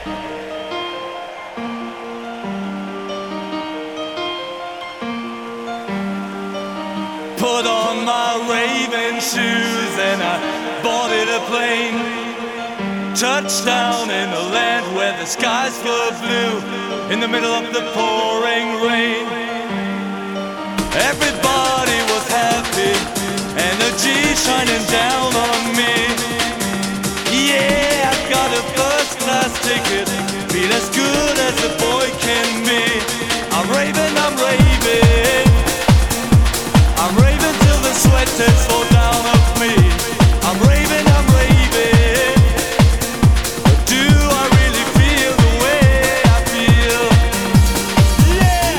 Put on my raving shoes and I boarded a plane. Touchdown in a land where the skies were blue, in the middle of the pouring rain. Everybody was happy, energy shining down on me. Yeah, I got a first class ticket, feel as good as a boy can be. I'm raving, I'm raving, I'm raving till the sweat tears fall down off me. I'm raving, I'm raving, but do I really feel the way I feel? Yeah!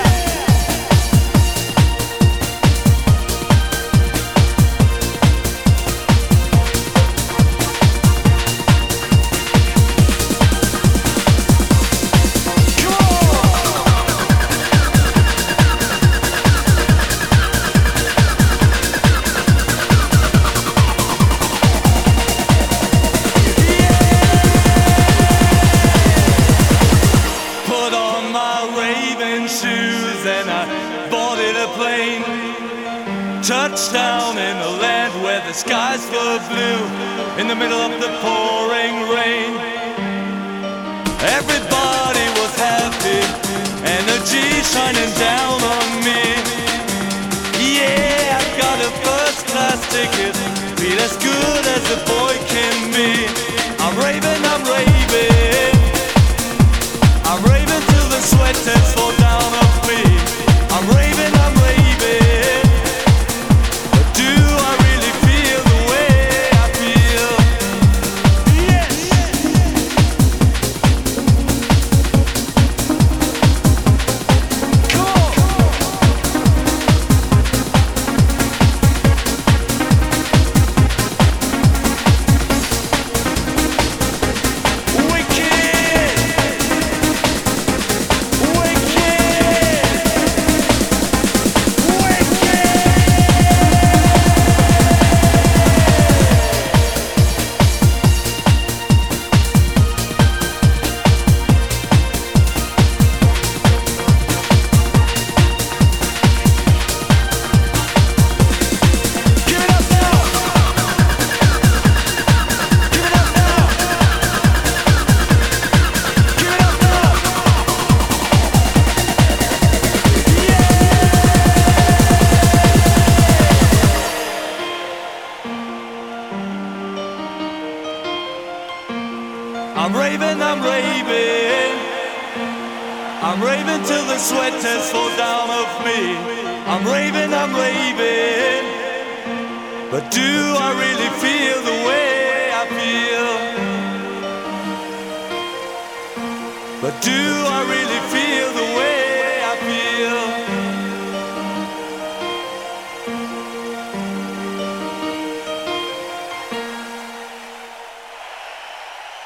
Shoes and I boarded a plane. Touchdown in a land where the skies were blue, in the middle of the pouring rain. Everybody was happy, energy shining down on me. Yeah, I got a first class ticket, feel as good as a boy can be. I'm raving, I'm raving, I'm raving till the sweat tears fall down off me. I'm raving, I'm raving, but do I really feel the way I feel? Yes! Come I'm raving, I'm raving, I'm raving till the sweat tears fall down off me. I'm raving, but do I really feel the way I feel? But do I really feel